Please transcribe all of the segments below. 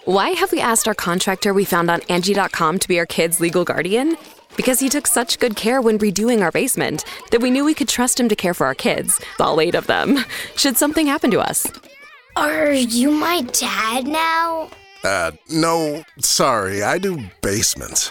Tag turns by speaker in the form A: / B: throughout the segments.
A: Why have we asked our contractor we found on Angie.com to be our kids' legal guardian? Because he took such good care when redoing our basement that we knew we could trust him to care for our kids, all 8 of them, should something happen to us.
B: Are you my dad now?
C: No, sorry, I do basements.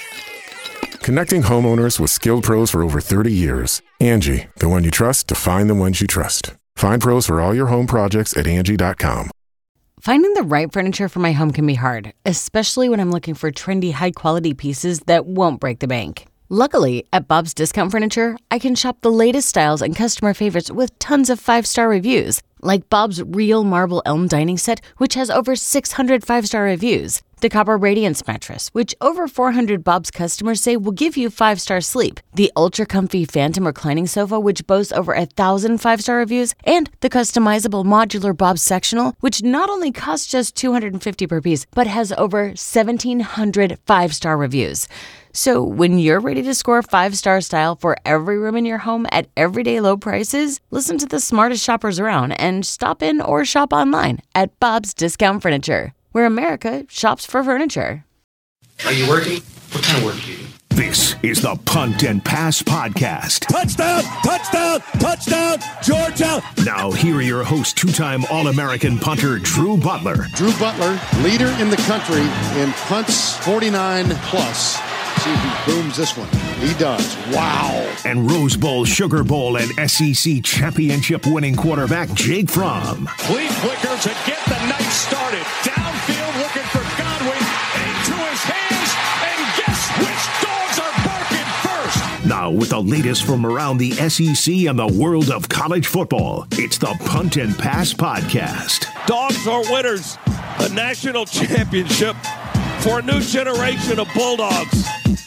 D: Connecting homeowners with skilled pros for over 30 years. Angie, the one you trust to find the ones you trust. Find pros for all your home projects at Angie.com.
E: Finding the right furniture for my home can be hard, especially when I'm looking for trendy, high-quality pieces that won't break the bank. Luckily, at Bob's Discount Furniture, I can shop the latest styles and customer favorites with tons of 5-star reviews, like Bob's Real Marble Elm Dining Set, which has over 600 5-star reviews. The Copper Radiance Mattress, which over 400 Bob's customers say will give you 5-star sleep. The Ultra Comfy Phantom Reclining Sofa, which boasts over 1,000 5-star reviews. And the customizable modular Bob's Sectional, which not only costs just $250 per piece, but has over 1,700 5-star reviews. So when you're ready to score 5-star style for every room in your home at everyday low prices, listen to the smartest shoppers around and stop in or shop online at Bob's Discount Furniture, where America shops for furniture.
F: Are you working? What kind of work do you do?
G: This is the Punt and Pass Podcast.
H: Touchdown, touchdown, touchdown, Georgia.
G: Now, here are your hosts, 2-time All-American punter Drew Butler.
I: Drew Butler, leader in the country in punts 49 plus. See if he booms this one. He does. Wow.
G: And Rose Bowl, Sugar Bowl, and SEC championship winning quarterback Jake Fromm.
H: Flea flicker to get the night started. Downfield looking for Godwin. Into his hands. And guess which dogs are barking first?
G: Now, with the latest from around the SEC and the world of college football, it's the Punt and Pass Podcast.
H: Dogs are winners. A national championship for a new generation of Bulldogs.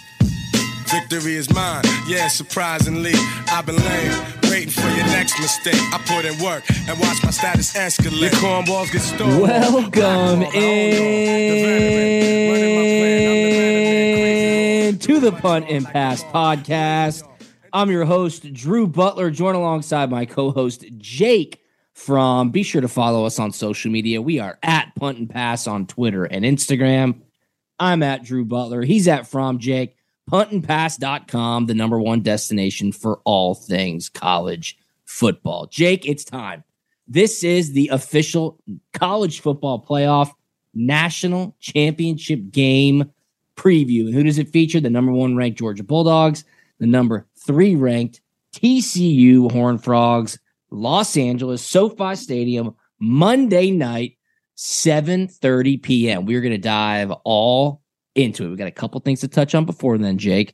J: Victory is mine, yeah, surprisingly. I've been lame, waiting for your next mistake. I put in work and watch my status escalate. Your cornballs get stolen.
K: Welcome in to the Punt and Pass Podcast. I'm your host, Drew Butler, joined alongside my co-host, Jake Fromm. Be sure to follow us on social media. We are at Punt and Pass on Twitter and Instagram. I'm at Drew Butler. He's at Fromm Jake. Puntandpass.com, the #1 destination for all things college football. Jake, it's time. This is the official college football playoff national championship game preview. And who does it feature? The #1 ranked Georgia Bulldogs, the #3 ranked TCU Horned Frogs, Los Angeles, SoFi Stadium, Monday night, 7:30 p.m. We're going to dive all into it. We got a couple things to touch on before then, Jake.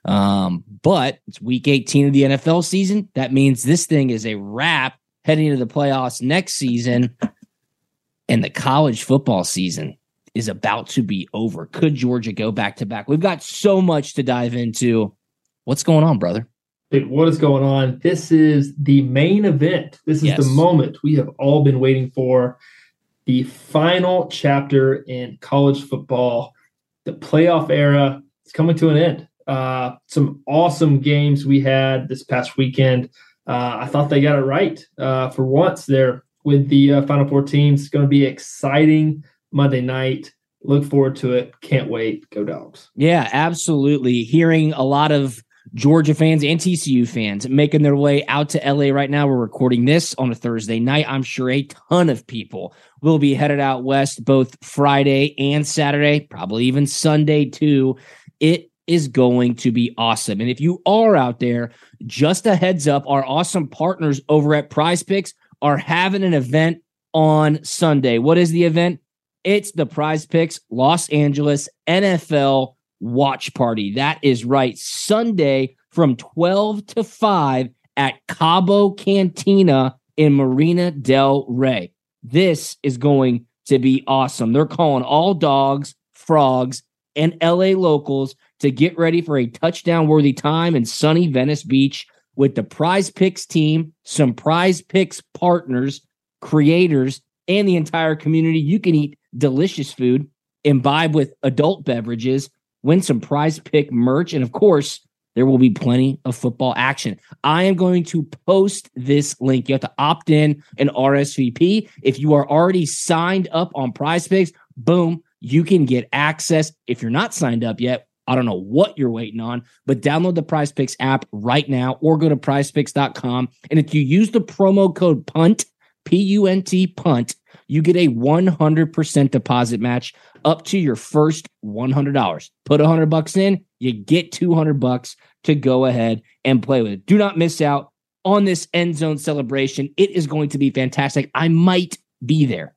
K: But it's week 18 of the NFL season. That means this thing is a wrap heading into the playoffs next season. And the college football season is about to be over. Could Georgia go back to back? We've got so much to dive into. What's going on, brother?
L: What is going on? This is the main event. This is the moment we have all been waiting for. The final chapter in college football. The playoff era is coming to an end. Some awesome games we had this past weekend. I thought they got it right for once there with the Final Four teams. It's going to be exciting Monday night. Look forward to it. Can't wait. Go Dogs.
K: Yeah, absolutely. Hearing a lot of Georgia fans and TCU fans making their way out to LA right now. We're recording this on a Thursday night. I'm sure a ton of people will be headed out west both Friday and Saturday, probably even Sunday too. It is going to be awesome. And if you are out there, just a heads up, our awesome partners over at Prize Picks are having an event on Sunday. What is the event? It's the Prize Picks Los Angeles NFL Watch Party. That is right. Sunday from 12 to 5 at Cabo Cantina in Marina del Rey. This is going to be awesome. They're calling all dogs, frogs, and LA locals to get ready for a touchdown-worthy time in sunny Venice Beach with the Prize Picks team, some Prize Picks partners, creators, and the entire community. You can eat delicious food, imbibe with adult beverages, win some Prize Pick merch, and of course, there will be plenty of football action. I am going to post this link. You have to opt in and RSVP. If you are already signed up on Prize Picks, boom, you can get access. If you're not signed up yet, I don't know what you're waiting on, but download the PrizePicks app right now or go to prizepicks.com. And if you use the promo code PUNT, P-U-N-T, PUNT, you get a 100% deposit match up to your first $100. Put $100 in, you get $200 to go ahead and play with it. Do not miss out on this end zone celebration. It is going to be fantastic. I might be there.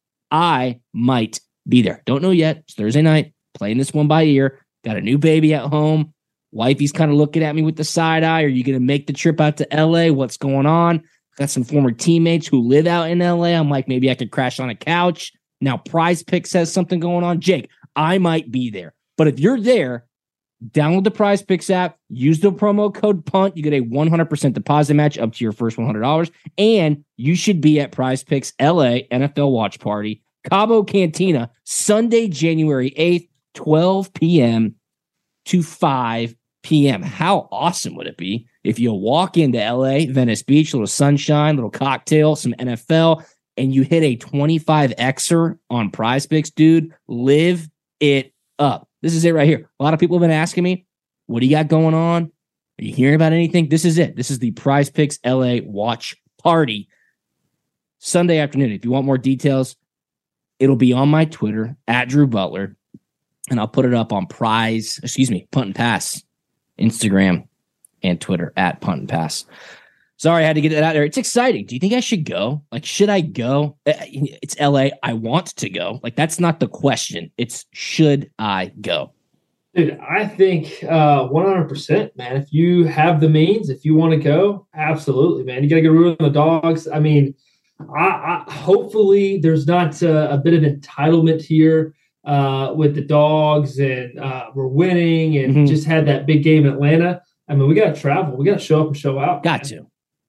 K: Don't know yet. It's Thursday night. Playing this one by ear. Got a new baby at home. Wifey's kind of looking at me with the side eye. Are you going to make the trip out to LA? What's going on? Got some former teammates who live out in LA. I'm like, maybe I could crash on a couch. Now PrizePicks has something going on. Jake, I might be there. But if you're there, download the PrizePicks app. Use the promo code PUNT. You get a 100% deposit match up to your first $100. And you should be at PrizePicks LA NFL Watch Party, Cabo Cantina, Sunday, January 8th, 12 p.m. to 5 p.m. How awesome would it be if you walk into LA, Venice Beach, little sunshine, little cocktail, some NFL, and you hit a 25xer on PrizePicks, dude? Live it up. This is it right here. A lot of people have been asking me, what do you got going on? Are you hearing about anything? This is it. This is the PrizePicks LA Watch Party Sunday afternoon. If you want more details, it'll be on my Twitter at Drew Butler. And I'll put it up on Punt and Pass, Instagram and Twitter at Punt and Pass. Sorry, I had to get that out there. It's exciting. Do you think I should go? Like, should I go? It's LA. I want to go. Like, that's not the question. It's should I go?
L: Dude, I think 100%, man. If you have the means, if you want to go, absolutely, man. You got to go root on the dogs. I mean, I hopefully there's not a bit of entitlement here with the dogs, and we're winning, and just had that big game in Atlanta. I mean, we got to travel. We got to show up and show out.
K: Got to.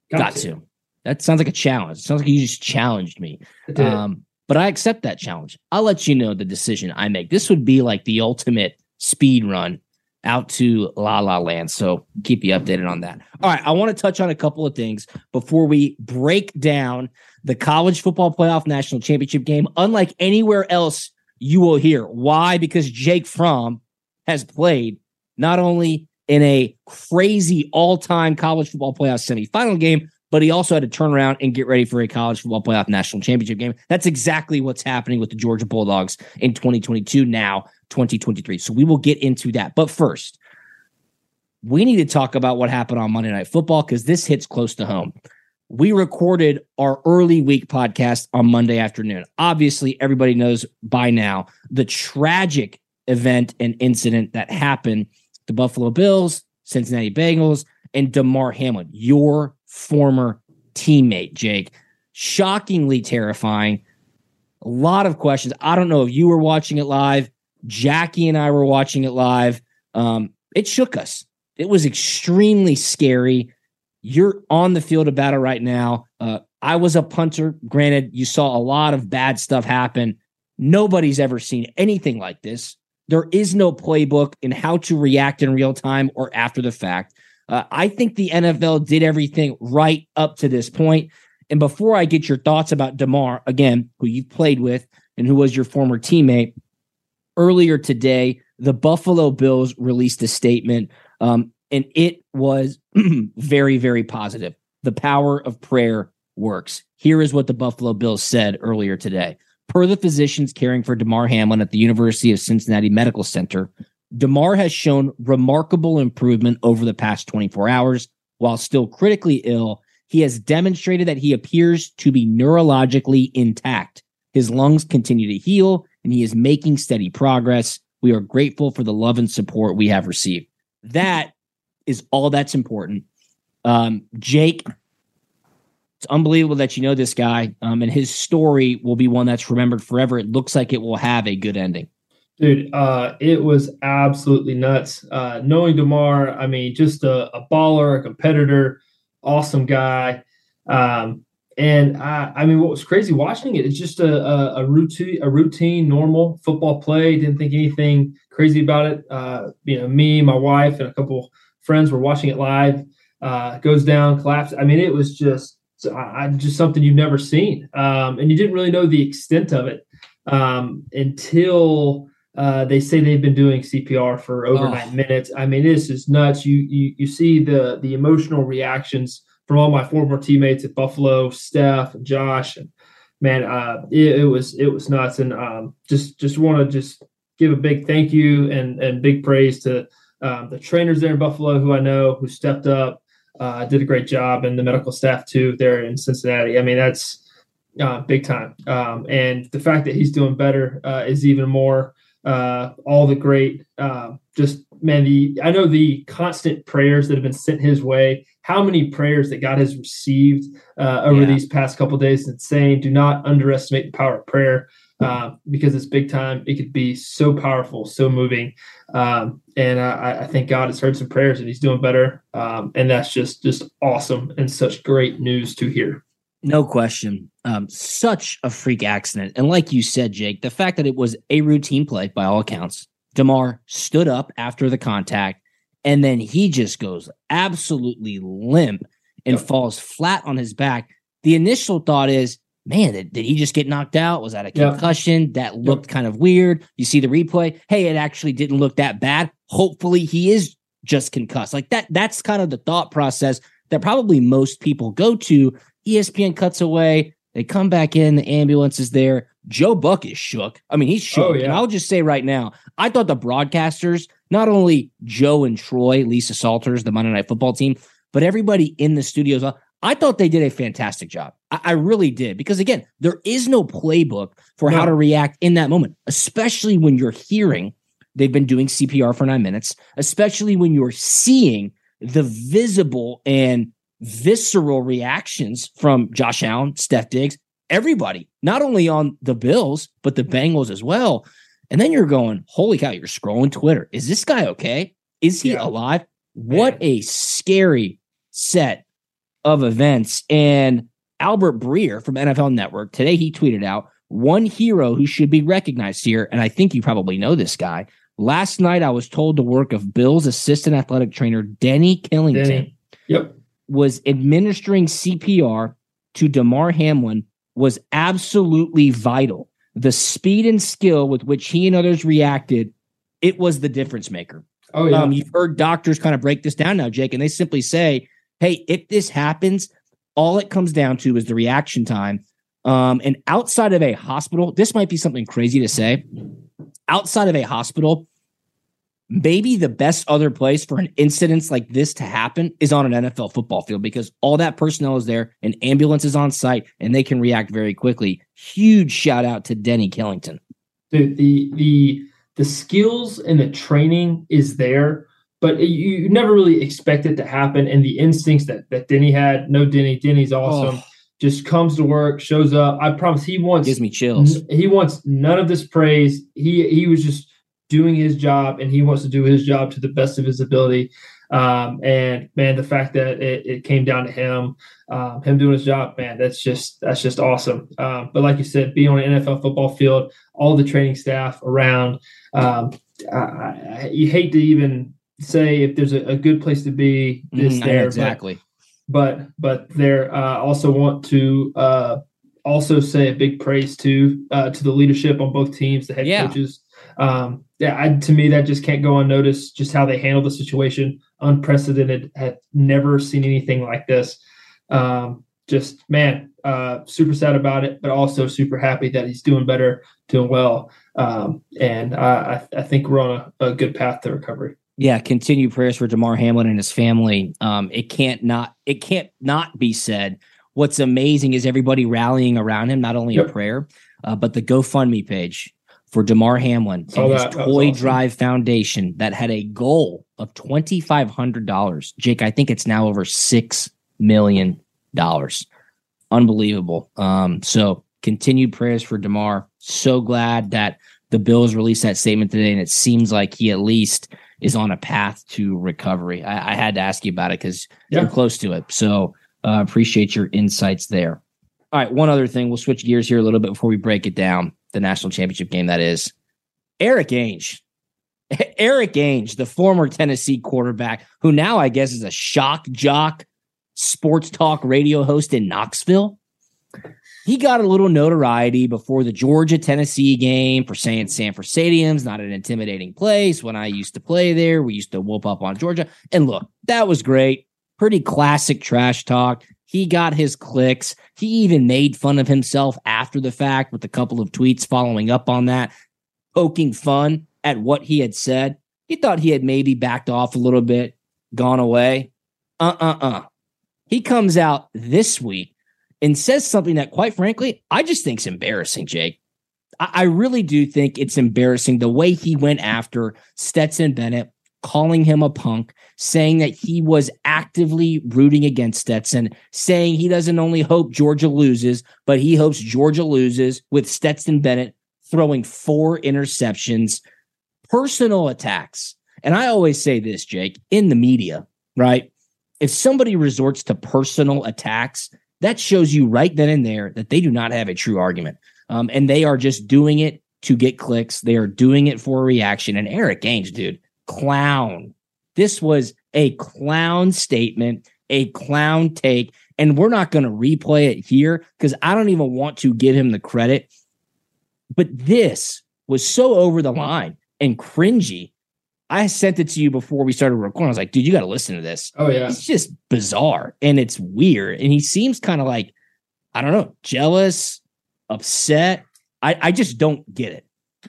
K: That sounds like a challenge. It sounds like you just challenged me. But I accept that challenge. I'll let you know the decision I make. This would be like the ultimate speed run out to La La Land. So keep you updated on that. All right. I want to touch on a couple of things before we break down the college football playoff national championship game. Unlike anywhere else you will hear. Why? Because Jake Fromm has played not only in a crazy all-time college football playoff semifinal game, but he also had to turn around and get ready for a college football playoff national championship game. That's exactly what's happening with the Georgia Bulldogs in 2022, now 2023. So we will get into that. But first, we need to talk about what happened on Monday Night Football because this hits close to home. We recorded our early week podcast on Monday afternoon. Obviously, everybody knows by now the tragic event and incident that happened. The Buffalo Bills, Cincinnati Bengals, and Damar Hamlin, your former teammate, Jake. Shockingly terrifying. A lot of questions. I don't know if you were watching it live. Jackie and I were watching it live. It shook us. It was extremely scary. You're on the field of battle right now. I was a punter. Granted, you saw a lot of bad stuff happen. Nobody's ever seen anything like this. There is no playbook in how to react in real time or after the fact. I think the NFL did everything right up to this point. And before I get your thoughts about Damar, again, who you've played with and who was your former teammate, earlier today, the Buffalo Bills released a statement, and it was very, very positive. The power of prayer works. Here is what the Buffalo Bills said earlier today. Per the physicians caring for Damar Hamlin at the University of Cincinnati Medical Center, Damar has shown remarkable improvement over the past 24 hours. While still critically ill, he has demonstrated that he appears to be neurologically intact. His lungs continue to heal, and he is making steady progress. We are grateful for the love and support we have received. That is all that's important. Jake, it's unbelievable that you know this guy, and his story will be one that's remembered forever. It looks like it will have a good ending.
L: Dude, it was absolutely nuts. Knowing Damar, I mean, just a baller, a competitor, awesome guy. And I mean, what was crazy watching it is just a routine, normal football play. Didn't think anything crazy about it. Me, my wife, and a couple friends were watching it live. Goes down, collapses. I mean, it was just something you've never seen, and you didn't really know the extent of it. until they say they've been doing CPR for over 9 minutes. I mean, this is nuts. You see the emotional reactions from all my former teammates at Buffalo, Steph and Josh, and man, it was nuts. And just want to give a big thank you and big praise to the trainers there in Buffalo who I know who stepped up, did a great job, and the medical staff too there in Cincinnati. I mean, that's big time. And the fact that he's doing better is even more. All the great, I know the constant prayers that have been sent his way. How many prayers that God has received over these past couple of days is insane. Do not underestimate the power of prayer because it's big time. It could be so powerful, so moving. And I think God has heard some prayers and he's doing better. And that's just awesome and such great news to hear.
K: No question. Such a freak accident. And like you said, Jake, the fact that it was a routine play by all accounts, Damar stood up after the contact, and then he just goes absolutely limp and falls flat on his back. The initial thought is, man, did he just get knocked out? Was that a concussion? That looked kind of weird. You see the replay. Hey, it actually didn't look that bad. Hopefully he is just concussed. Like that's kind of the thought process that probably most people go to. ESPN cuts away. They come back in. The ambulance is there. Joe Buck is shook. I mean, he's shook. Oh, yeah. And I'll just say right now, I thought the broadcasters, not only Joe and Troy, Lisa Salters, the Monday Night Football team, but everybody in the studios, I thought they did a fantastic job. I really did. Because, again, there is no playbook for how to react in that moment, especially when you're hearing they've been doing CPR for 9 minutes, especially when you're seeing the visible and visceral reactions from Josh Allen, Steph Diggs, everybody, not only on the Bills, but the Bengals as well. And then you're going, holy cow, you're scrolling Twitter. Is this guy okay? Is he alive? What a scary set of events. And Albert Breer from NFL Network, today he tweeted out, one hero who should be recognized here, and I think you probably know this guy. Last night I was told the work of Bills assistant athletic trainer Denny Killington was administering CPR to Damar Hamlin was absolutely vital. The speed and skill with which he and others reacted, it was the difference maker. Oh, yeah. You've heard doctors kind of break this down now, Jake, and they simply say, hey, if this happens, all it comes down to is the reaction time. And outside of a hospital, this might be something crazy to say. Outside of a hospital, maybe the best other place for an incident like this to happen is on an NFL football field because all that personnel is there, an ambulance is on site, and they can react very quickly. Huge shout out to Denny Killington.
L: Dude, the skills and the training is there, but you never really expect it to happen. And the instincts that Denny had, Denny's awesome. Just comes to work, shows up. I promise he wants
K: gives me chills.
L: He wants none of this praise. He was just doing his job, and he wants to do his job to the best of his ability. And man, the fact that it came down to him doing his job, man, that's just awesome. But like you said, being on an NFL football field, all the training staff around, you hate to even say if there's a good place to be there.
K: Exactly.
L: But there also want to also say a big praise to the leadership on both teams, the head coaches. To me, that just can't go unnoticed, just how they handled the situation. Unprecedented. Had never seen anything like this. Super sad about it, but also super happy that he's doing better, doing well. And I think we're on a good path to recovery.
K: Yeah, continue prayers for Damar Hamlin and his family. It can't not be said. What's amazing is everybody rallying around him, not only in prayer, but the GoFundMe page for Damar Hamlin and his Toy Drive Foundation that had a goal of $2,500. Jake, I think it's now over $6 million. Unbelievable. So continued prayers for Damar. So glad that the Bills released that statement today, and it seems like he at least is on a path to recovery. I had to ask you about it because you're close to it. So appreciate your insights there. All right, one other thing. We'll switch gears here a little bit before we break it down. The national championship game, that is. Eric Ainge, the former Tennessee quarterback, who now I guess is a shock jock sports talk radio host in Knoxville. he got a little notoriety before the Georgia-Tennessee game for saying Sanford Stadium's not an intimidating place. When I used to play there, we used to whoop up on Georgia. And look, that was great. Pretty classic trash talk. He got his clicks. He even made fun of himself after the fact with a couple of tweets following up on that, poking fun at what he had said. He thought he had maybe backed off a little bit, gone away. He comes out this week and says something that, quite frankly, I just think is embarrassing, Jake. I really do think it's embarrassing the way he went after Stetson Bennett, calling him a punk, saying that he was actively rooting against Stetson, saying he doesn't only hope Georgia loses, but he hopes Georgia loses with Stetson Bennett throwing 4 interceptions, personal attacks. And I always say this, Jake, in the media, right? If somebody resorts to personal attacks, that shows you right then and there that they do not have a true argument. And they are just doing it to get clicks. They are doing it for a reaction. And Eric Ainge, dude, clown. This was a clown statement, a clown take. And we're not going to replay it here because I don't even want to give him the credit. But this was so over the line and cringy. I sent it to you before we started recording. I was like, dude, you got to listen to this.
L: Oh, yeah.
K: It's just bizarre and it's weird. And he seems kind of like, I don't know, jealous, upset. I just don't get it.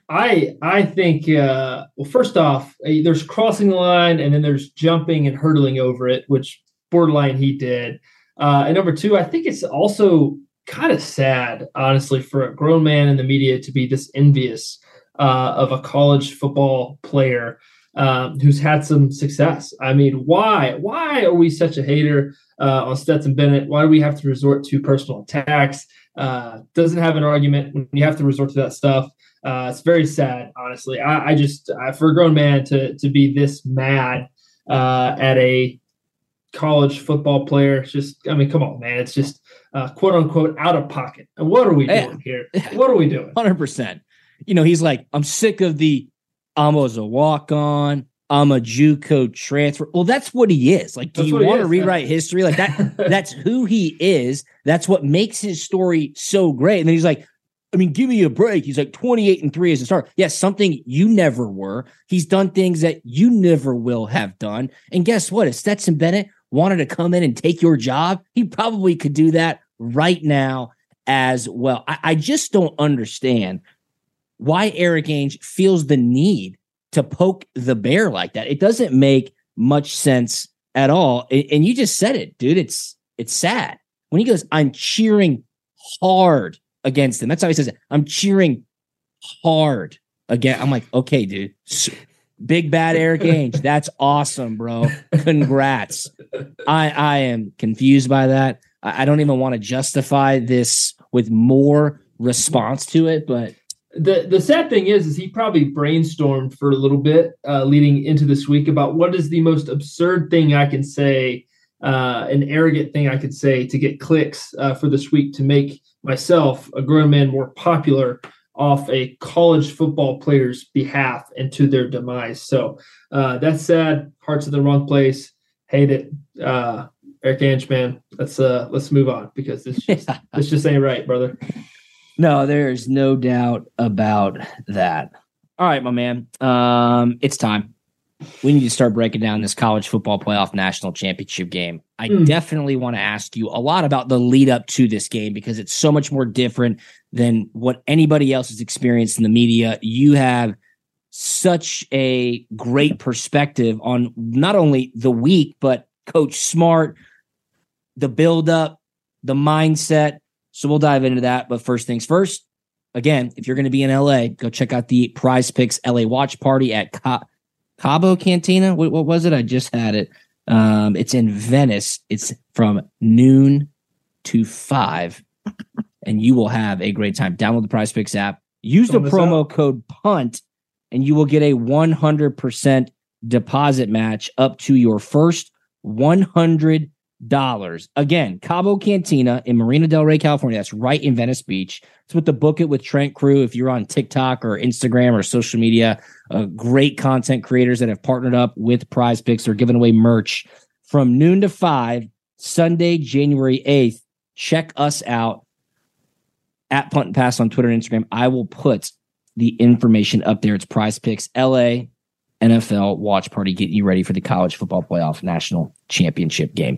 L: I think, well, first off, there's crossing the line and then there's jumping and hurdling over it, which borderline he did. And number 2, I think it's also kind of sad, honestly, for a grown man in the media to be this envious of a college football player who's had some success. I mean, why are we such a hater on Stetson Bennett? Why do we have to resort to personal attacks? Doesn't have an argument when you have to resort to that stuff. It's very sad, honestly. I just for a grown man to be this mad at a college football player, it's just, I mean, come on, man. It's just quote unquote out of pocket. And what are we doing here? What are we doing?
K: 100%. You know, he's like, I'm sick of the I was a walk-on, I'm a JUCO transfer. Well, that's what he is. Like, do you want to rewrite history? Like that, that's who he is. That's what makes his story so great. And then he's like, I mean, give me a break. He's like 28-3 as a starter. Yes, something you never were. He's done things that you never will have done. And guess what? If Stetson Bennett wanted to come in and take your job, he probably could do that right now as well. I just don't understand why Eric Ainge feels the need to poke the bear like that. It doesn't make much sense at all. And you just said it, dude. It's sad. When he goes, I'm cheering hard against him. That's how he says it. I'm cheering hard again. I'm like, okay, dude. Big bad Eric Ainge. That's awesome, bro. Congrats. I am confused by that. I don't even want to justify this with more response to it, but
L: The sad thing is he probably brainstormed for a little bit leading into this week about what is the most absurd thing I can say, an arrogant thing I could say to get clicks for this week to make myself, a grown man, more popular off a college football player's behalf and to their demise. So that's sad. Heart's in the wrong place. Hate it. Eric Ainge, man, let's move on because this just ain't right, brother.
K: No, there's no doubt about that. All right, my man. It's time. We need to start breaking down this college football playoff national championship game. I definitely want to ask you a lot about the lead up to this game because it's so much more different than what anybody else has experienced in the media. You have such a great perspective on not only the week, but Coach Smart, the buildup, the mindset. So we'll dive into that. But first things first, again, if you're going to be in LA, go check out the Prize Picks LA watch party at Cabo Cantina. What was it? I just had it. It's in Venice. It's from noon to 5, and you will have a great time. Download the Prize Picks app. Use the promo code PUNT, and you will get a 100% deposit match up to your first $100. Again, Cabo Cantina in Marina Del Rey, California. That's right in Venice Beach. It's with the Book It with Trent crew. If you're on TikTok or Instagram or social media, great content creators that have partnered up with Prize Picks. They're giving away merch from noon to 5, Sunday, January 8th. Check us out. at Punt and Pass on Twitter and Instagram. I will put the information up there. It's Prize Picks LA NFL watch party, getting you ready for the college football playoff national championship game.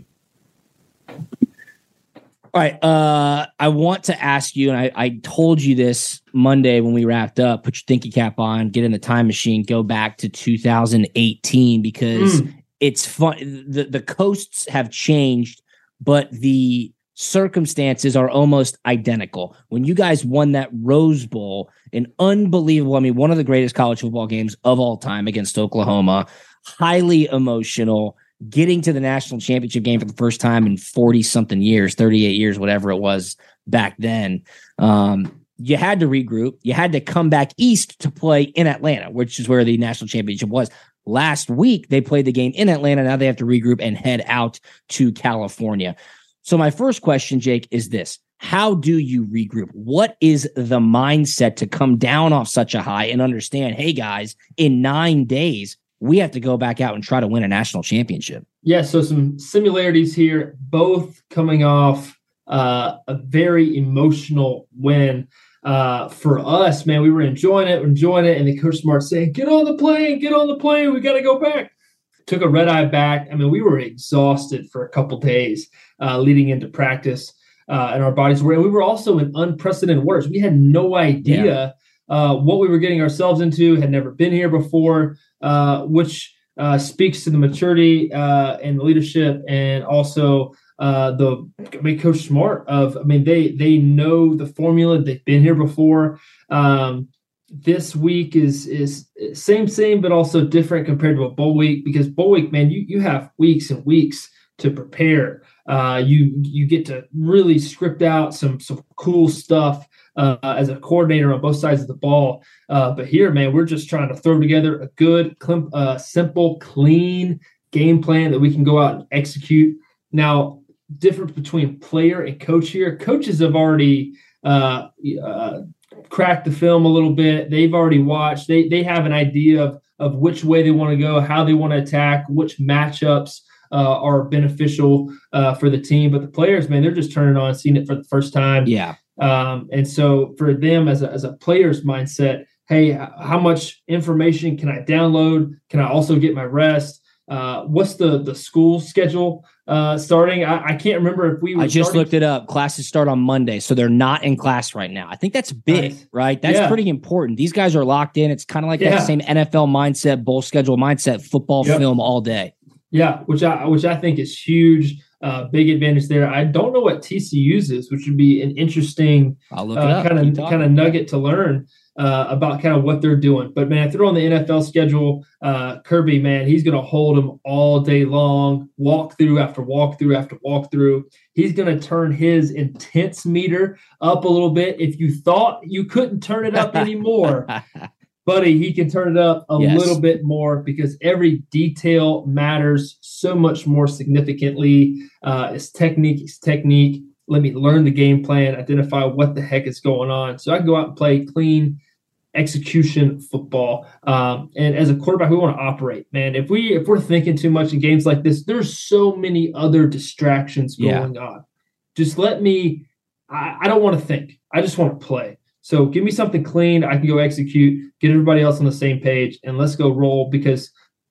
K: All right. I want to ask you, and I told you this Monday when we wrapped up, put your thinking cap on, get in the time machine, go back to 2018 because it's fun. The coasts have changed, but the circumstances are almost identical. When you guys won that Rose Bowl, an unbelievable, one of the greatest college football games of all time against Oklahoma, highly emotional, getting to the national championship game for the first time in 40-something years, 38 years, whatever it was back then. You had to regroup. You had to come back east to play in Atlanta, which is where the national championship was. Last week, they played the game in Atlanta. Now they have to regroup and head out to California. So my first question, Jake, is this. How do you regroup? What is the mindset to come down off such a high and understand, hey, guys, in 9 days, we have to go back out and try to win a national championship?
L: Yeah, so some similarities here, both coming off a very emotional win. For us, man, we were enjoying it, and the Coach Smart saying, get on the plane, we got to go back. Took a red eye back. We were exhausted for a couple days leading into practice, and our bodies were. And we were also in unprecedented waters. We had no idea what we were getting ourselves into. Had never been here before, which speaks to the maturity and the leadership, and also Coach Smart. They know the formula. They've been here before. This week is same, but also different compared to a bowl week, because bowl week, man, you have weeks and weeks to prepare. You get to really script out some cool stuff as a coordinator on both sides of the ball. But here, man, we're just trying to throw together a good, simple, clean game plan that we can go out and execute. Now, difference between player and coach here. Coaches have already cracked the film a little bit. They've already watched. They have an idea of which way they want to go, how they want to attack, which matchups are beneficial for the team. But the players, man, they're just turning on, seeing it for the first time.
K: Yeah.
L: And so for them as a player's mindset, hey, how much information can I download? Can I also get my rest? What's the school schedule starting? I can't remember if we were.
K: I just looked it up. Classes start on Monday, so they're not in class right now. I think that's big, right? That's pretty important. These guys are locked in. It's kind of like that same NFL mindset, bowl schedule mindset, football film all day.
L: Yeah, which I think is huge. Big advantage there. I don't know what TCU's is, which would be an interesting kind of nugget to learn about kind of what they're doing. But man, throw on the NFL schedule, Kirby, man, he's going to hold them all day long, walk through after walk through after walk through. He's going to turn his intense meter up a little bit. If you thought you couldn't turn it up anymore, buddy, he can turn it up a little bit more, because every detail matters so much more significantly. It's technique. Let me learn the game plan, identify what the heck is going on, so I can go out and play clean execution football. And as a quarterback, we want to operate, man. If we're thinking too much in games like this, there's so many other distractions going on. Just let me. I don't want to think. I just want to play. So give me something clean. I can go execute, get everybody else on the same page, and let's go roll. Because,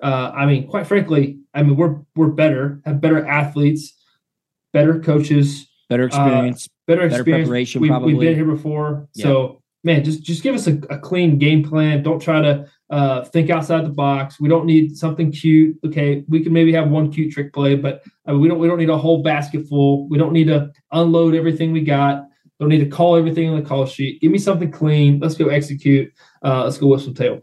L: quite frankly, we're better, have better athletes, better coaches,
K: better experience,
L: better
K: preparation.
L: We've been here before. Yeah. So, man, just give us a clean game plan. Don't try to think outside the box. We don't need something cute. Okay, we can maybe have one cute trick play, but we don't need a whole basket full. We don't need to unload everything we got. Don't need to call everything on the call sheet. Give me something clean. Let's go execute. Let's go whip some tail.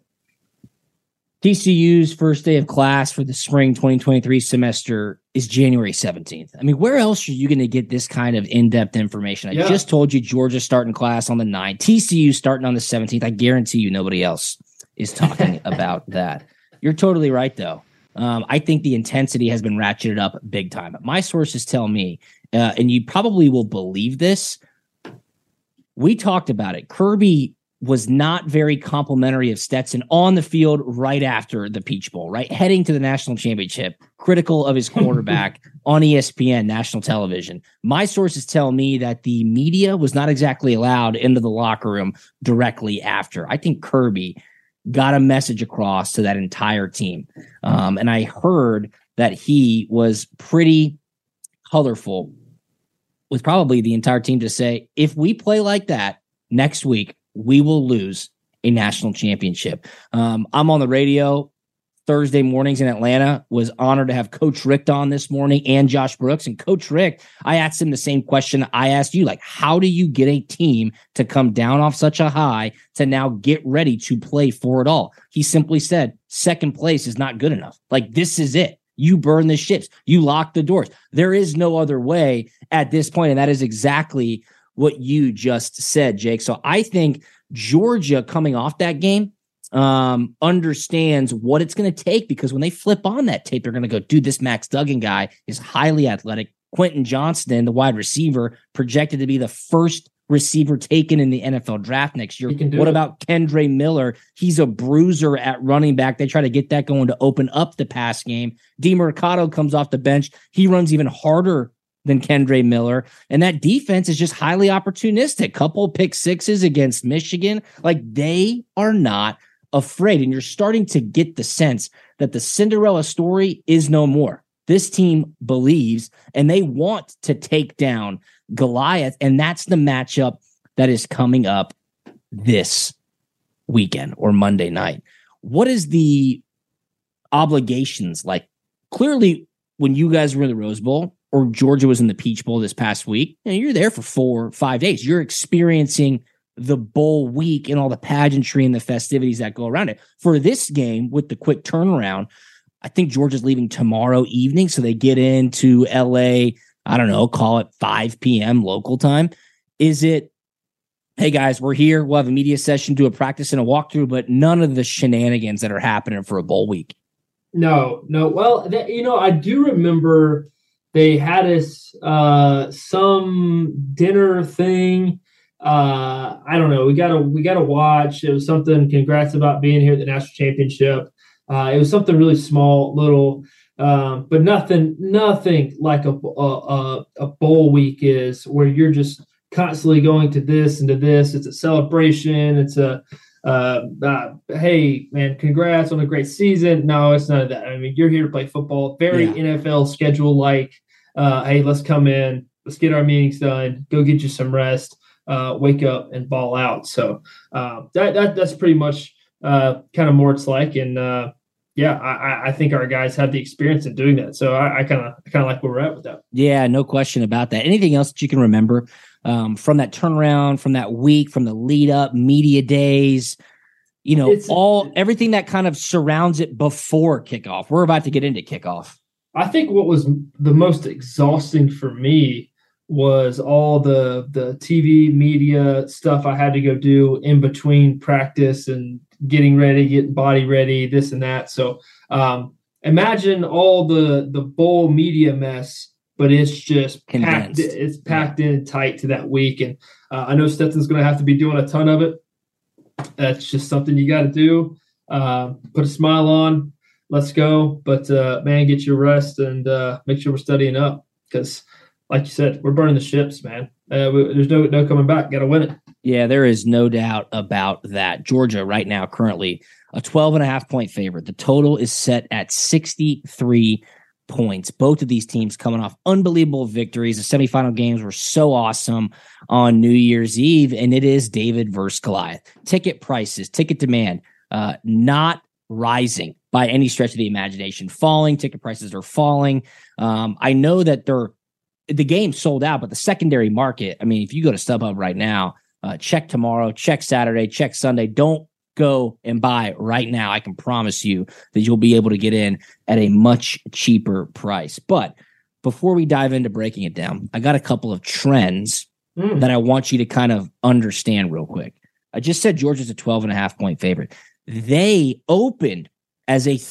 K: TCU's first day of class for the spring 2023 semester is January 17th. Where else are you going to get this kind of in-depth information? I just told you Georgia's starting class on the 9th. TCU starting on the 17th. I guarantee you nobody else is talking about that. You're totally right, though. I think the intensity has been ratcheted up big time. My sources tell me, and you probably will believe this, we talked about it. Kirby was not very complimentary of Stetson on the field right after the Peach Bowl, right? Heading to the national championship, critical of his quarterback on ESPN, national television. My sources tell me that the media was not exactly allowed into the locker room directly after. I think Kirby got a message across to that entire team. And I heard that he was pretty colorful with probably the entire team to say, if we play like that next week, we will lose a national championship. I'm on the radio Thursday mornings in Atlanta, was honored to have Coach Richt on this morning and Josh Brooks. And Coach Richt, I asked him the same question I asked you, like, how do you get a team to come down off such a high to now get ready to play for it all? He simply said, second place is not good enough. Like, this is it. You burn the ships. You lock the doors. There is no other way at this point. And that is exactly what you just said, Jake. So I think Georgia, coming off that game, understands what it's going to take, because when they flip on that tape, they're going to go, dude, this Max Duggan guy is highly athletic. Quentin Johnston, the wide receiver, projected to be the first receiver taken in the NFL draft next year. What about Kendre Miller? He's a bruiser at running back. They try to get that going to open up the pass game. DeMercado comes off the bench. He runs even harder than Kendre Miller. And that defense is just highly opportunistic. Couple pick sixes against Michigan. Like, they are not afraid. And you're starting to get the sense that the Cinderella story is no more. This team believes, and they want to take down Goliath. And that's the matchup that is coming up this weekend or Monday night. What is the obligations like? Clearly, when you guys were in the Rose Bowl, or Georgia was in the Peach Bowl this past week, and you're there for 4 or 5 days. You're experiencing the bowl week and all the pageantry and the festivities that go around it. For this game, with the quick turnaround, I think Georgia's leaving tomorrow evening, so they get into LA, I don't know, call it 5 p.m. local time. Is it, hey guys, we're here, we'll have a media session, do a practice and a walkthrough, but none of the shenanigans that are happening for a bowl week?
L: No. Well, I do remember they had us some dinner thing. I don't know. We gotta watch. It was something. Congrats about being here at the national championship. It was something really small, little, but nothing like a bowl week is, where you're just constantly going to this and to this. It's a celebration. It's a hey man, congrats on a great season. No, it's none of that. I mean, you're here to play football. Very NFL schedule like. Hey, let's come in, let's get our meetings done, go get you some rest, wake up and ball out. So that's pretty much kind of more it's like. And I think our guys have the experience in doing that. So I kind of like where we're at with that. Yeah,
K: no question about that. Anything else that you can remember from that turnaround, from that week, from the lead up, media days, everything that kind of surrounds it before kickoff? We're about to get into kickoff.
L: I think what was the most exhausting for me was all the TV media stuff I had to go do in between practice and getting ready, getting body ready, this and that. So imagine all the bowl media mess, but it's just condensed. It's packed in tight to that week. And I know Stetson's going to have to be doing a ton of it. That's just something you got to do. Put a smile on. Let's go. But, man, get your rest and make sure we're studying up, because, like you said, we're burning the ships, man. There's no coming back. Got to win it.
K: Yeah, there is no doubt about that. Georgia right now currently a 12.5-point favorite. The total is set at 63 points. Both of these teams coming off unbelievable victories. The semifinal games were so awesome on New Year's Eve, and it is David versus Goliath. Ticket prices, ticket demand, not rising by any stretch of the imagination. Falling, ticket prices are falling. I know that the game sold out, but the secondary market, I mean, if you go to StubHub right now, check tomorrow, check Saturday, check Sunday. Don't go and buy right now. I can promise you that you'll be able to get in at a much cheaper price. But before we dive into breaking it down, I got a couple of trends that I want you to kind of understand real quick. I just said Georgia's a 12.5-point favorite. They opened as a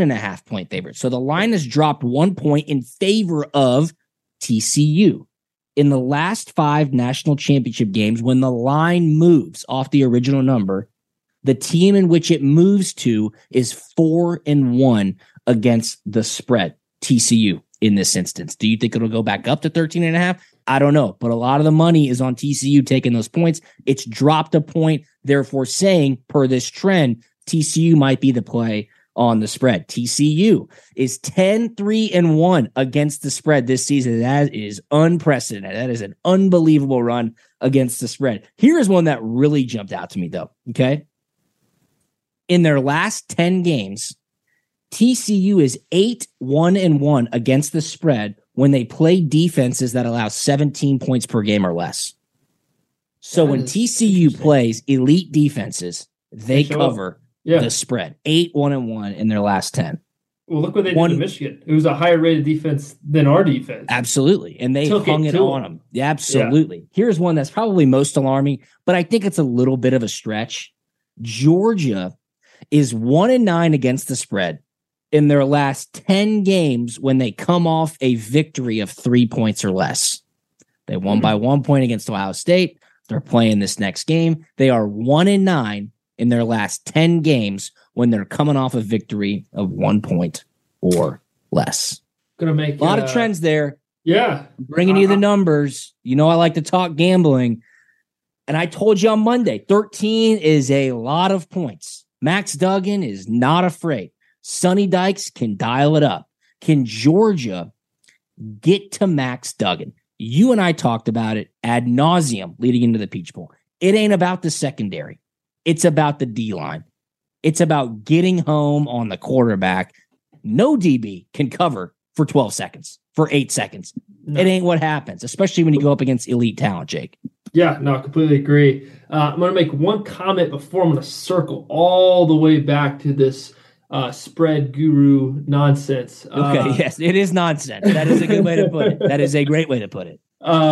K: 13.5-point favorite. So the line has dropped 1 point in favor of TCU. in the last 5 national championship games, when the line moves off the original number, the team in which it moves to is 4-1 against the spread, TCU in this instance. Do you think it'll go back up to 13.5? I don't know, but a lot of the money is on TCU taking those points. It's dropped a point, therefore saying, per this trend, TCU might be the play on the spread. TCU is 10-3-1 against the spread this season. That is unprecedented. That is an unbelievable run against the spread. Here is one that really jumped out to me, though. Okay. In their last 10 games, TCU is 8-1-1 against the spread when they play defenses that allow 17 points per game or less. So when TCU plays elite defenses, they cover the spread. 8-1-1 in their last 10.
L: Well, look what they did to Michigan. It was a higher rated defense than our defense.
K: Absolutely. And they hung it on them. Yeah, absolutely. Yeah. Here's one that's probably most alarming, but I think it's a little bit of a stretch. Georgia is 1-9 against the spread in their last 10 games when they come off a victory of 3 points or less. They won by 1 point against Ohio State. They're playing this next game. They are 1-9 in their last 10 games when they're coming off a victory of 1 point or less.
L: Gonna make
K: a lot of trends there.
L: Yeah.
K: Bringing you the numbers. You know I like to talk gambling. And I told you on Monday, 13 is a lot of points. Max Duggan is not afraid. Sonny Dykes can dial it up. Can Georgia get to Max Duggan? You and I talked about it ad nauseum leading into the Peach Bowl. It ain't about the secondary. It's about the D-line. It's about getting home on the quarterback. No DB can cover for 12 seconds, for 8 seconds. No. It ain't what happens, especially when you go up against elite talent, Jake.
L: Yeah, no, I completely agree. I'm going to make one comment before I'm going to circle all the way back to this spread guru nonsense.
K: Okay, yes, it is nonsense. That is a good way to put it. That is a great way to put it.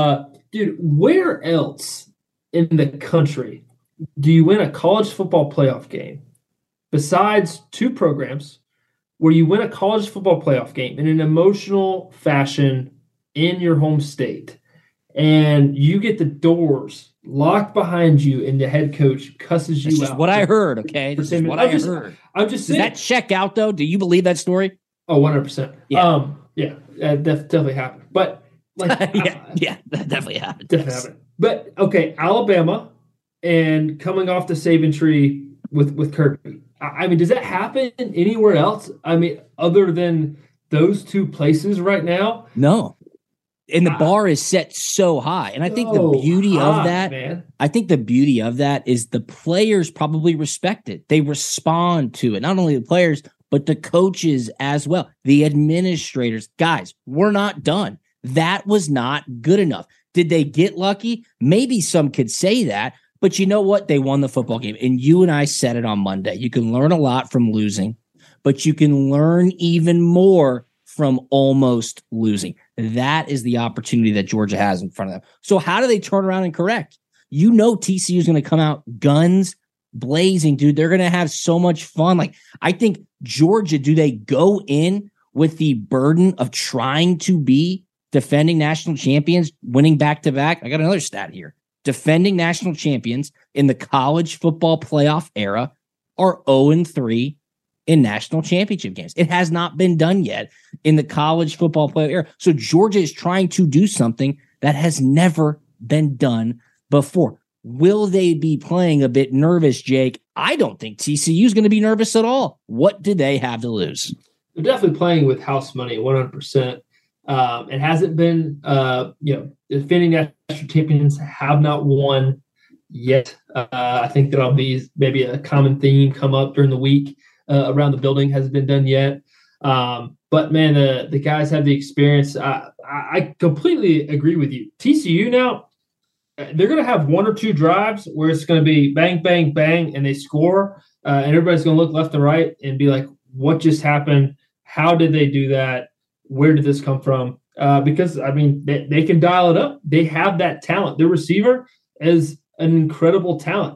L: Dude, where else in the country do you win a college football playoff game besides 2 programs where you win a college football playoff game in an emotional fashion in your home state and you get the doors locked behind you and the head coach cusses you out?
K: What I heard, okay? This is what I heard.
L: I'm just saying.
K: Does that check out, though? Do you believe that story?
L: Oh, 100%. Yeah. That definitely happened. But, like,
K: that definitely happened.
L: Definitely happened. But, okay, Alabama and coming off the Saban tree with Kirby. I mean, does that happen anywhere else? I mean, other than those 2 places right now?
K: No. And the bar is set so high. And I think the beauty of that, man. I think the beauty of that is the players probably respect it. They respond to it. Not only the players, but the coaches as well. The administrators. Guys, we're not done. That was not good enough. Did they get lucky? Maybe some could say that. But you know what? They won the football game. And you and I said it on Monday. You can learn a lot from losing, but you can learn even more from almost losing. That is the opportunity that Georgia has in front of them. So how do they turn around and correct? You know TCU is going to come out guns blazing, dude. They're going to have so much fun. Like, I think Georgia, do they go in with the burden of trying to be defending national champions, winning back-to-back? I got another stat here. Defending national champions in the college football playoff era are 0-3 in national championship games. It has not been done yet in the college football playoff era. So Georgia is trying to do something that has never been done before. Will they be playing a bit nervous, Jake? I don't think TCU is going to be nervous at all. What do they have to lose?
L: They're definitely playing with house money, 100%. It hasn't been, defending national champions have not won yet. I think that'll be maybe a common theme come up during the week. Around the building hasn't been done yet. But, man, the guys have the experience. I completely agree with you. TCU now, they're going to have 1 or 2 drives where it's going to be bang, bang, bang, and they score. And everybody's going to look left and right and be like, what just happened? How did they do that? Where did this come from? Because, I mean, they can dial it up. They have that talent. Their receiver is an incredible talent.